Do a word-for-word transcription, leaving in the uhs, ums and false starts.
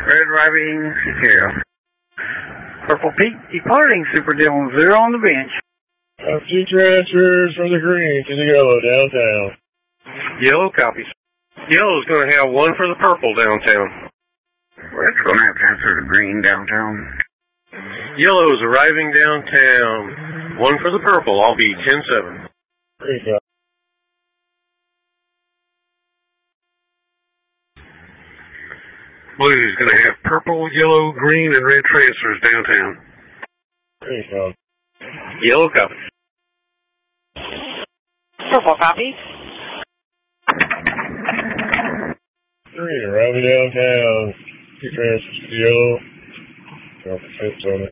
Red arriving, zero. Purple Pete departing, Super Dillon, zero on the bench. Uh, two transfers from the green to the yellow downtown. Yellow copies. Yellow's going to have one for the purple downtown. Red's going to have transfer to green downtown. Yellow's arriving downtown. One for the purple. I'll be ten seven. Great job. Blue's going to have purple, yellow, green, and red transfers downtown. Great job. Yellow copies. Purple copies. Green arriving downtown. Two transfers to yellow. Drop the fence on it.